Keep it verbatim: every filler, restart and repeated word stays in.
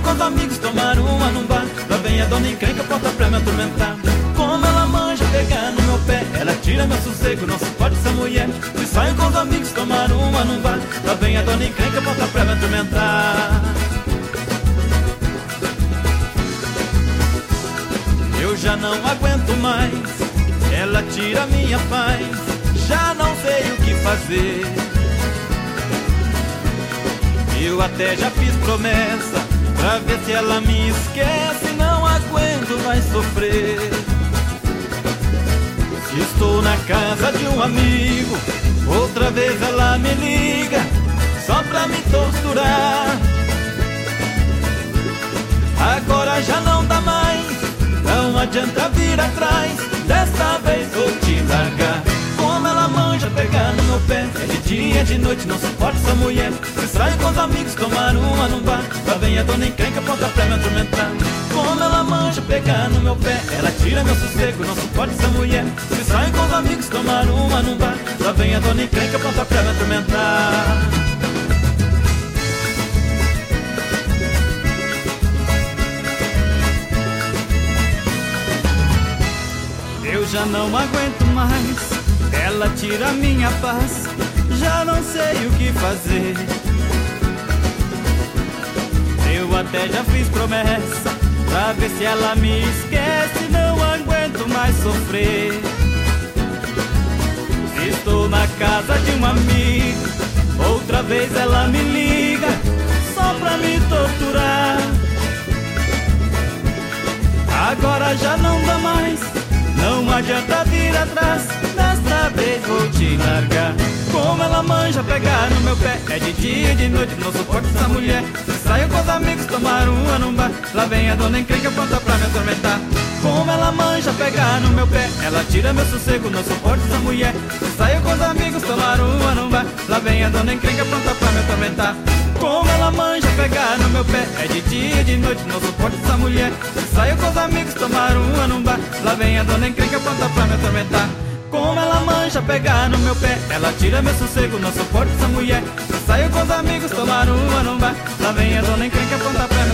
com os amigos tomar uma num bar. Lá vem a dona encrenca, ponta pra me atormentar. Como ela manja pegar no meu pé, ela tira meu sossego, não suporta essa mulher. Se saio com os amigos tomar uma num bar. Lá vem a dona encrenca, ponta pra me atormentar. Eu já não aguento mais, ela tira minha paz. Já não sei o que fazer. Eu até já fiz promessa pra ver se ela me esquece. Não aguento mais sofrer. Se estou na casa de um amigo, outra vez ela me liga só pra me torturar. Agora já não dá mais, não adianta vir atrás. Desta vez vou te largar. Como ela manja pegar no meu pé, é de dia, é de noite, não suporta essa mulher. Se saio com os amigos tomar uma num bar. Lá vem a dona encrenca, ponta pra me atormentar. Como ela manja pegar no meu pé, ela tira meu sossego, não suporta essa mulher. Se saio com os amigos tomar uma num bar. Lá vem a dona encrenca, ponta pra me atormentar. Eu já não aguento mais, ela tira minha paz. Já não sei o que fazer. Eu até já fiz promessa pra ver se ela me esquece. Não aguento mais sofrer. Estou na casa de um amigo, outra vez ela me liga só pra me torturar. Agora já não dá mais, não adianta vir atrás. Desta vez vou te largar. Como ela manja pegar no meu pé, é de dia e de noite, não suporto essa mulher. Se saio com os amigos tomar uma num bar. Lá vem a dona encrenca, pronta pra me atormentar. Como ela manja pegar no meu pé, ela tira meu sossego, não suporto essa mulher. Se saio com os amigos tomar uma num bar. Lá vem a dona encrenca, pronta pra me atormentar. Como ela manja pegar no meu pé, é de dia e de noite, não suporto essa mulher. Se saio com os amigos tomar uma num bar. Lá vem a dona encrenca, pronta pra me atormentar. Como ela manja pegar no meu pé, ela tira meu sossego, não suporto essa mulher. Se saio com os amigos tomar uma num bar. Lá vem a dona encrenca, pronta pra